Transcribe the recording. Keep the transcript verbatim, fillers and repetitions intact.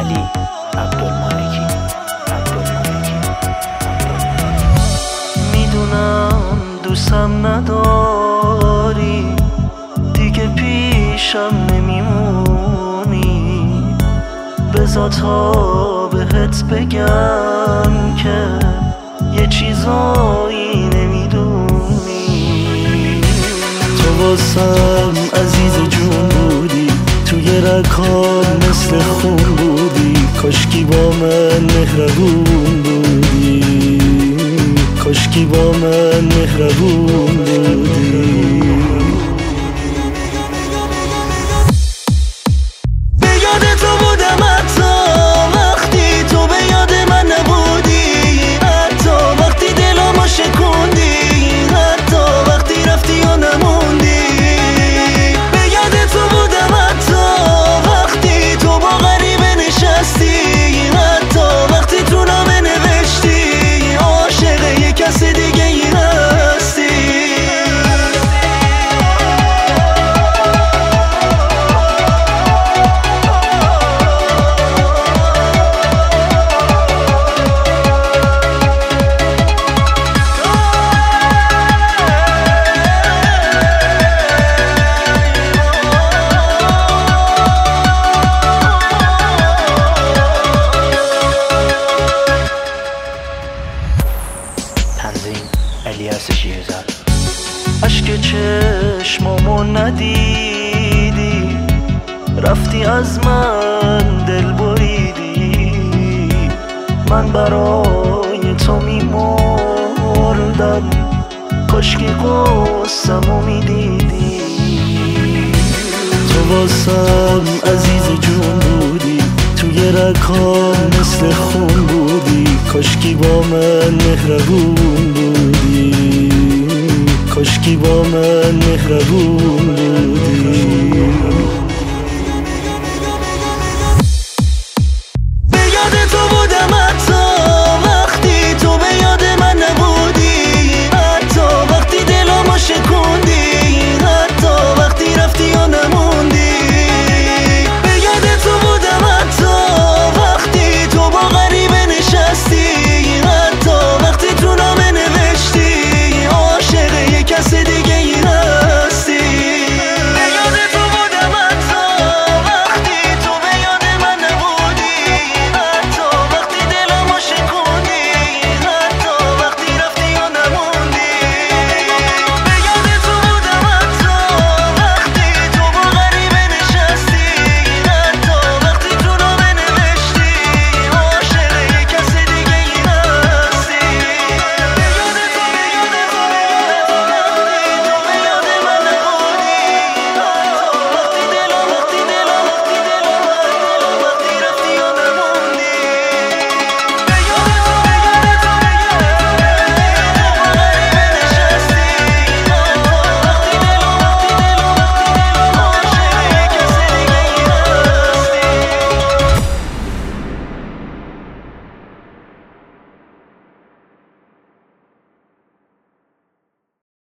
علی عبدالمالکی عبدالمالکی میدونم دوستم نداری، دیگه پیشم نمیمونی، بذار تا بهت بگم که یه چیزایی نمیدونی. تو واسم عزیز جون بودی، توی رکام مثل خون بودی، کاشکی با من مهربون بودی، کاشکی با من مهربون بودی. به یاد تو بودم حتی وقتی تو به یاد من نبودی، حتی وقتی دلمو شکوندی، حتی وقتی رفتی و نموندی. به یاد تو بودم حتی وقتی تو با غریبه نشستی، حتی وقتی تو نامه نوشتی عاشق یه کس دیگه ای هستی. تنظیم الیاس شیرزاد. عشق چشمامو ندیدی، رفتی از من دل بریدی، من برای تو میمردم، کاشکی قصه‌مو میدیدی. تو واسم عزیز جون بودی، توی رکام مثل خون بودی، کاشکی با من مهربون بودی، کاشکی با من مهربون بودی.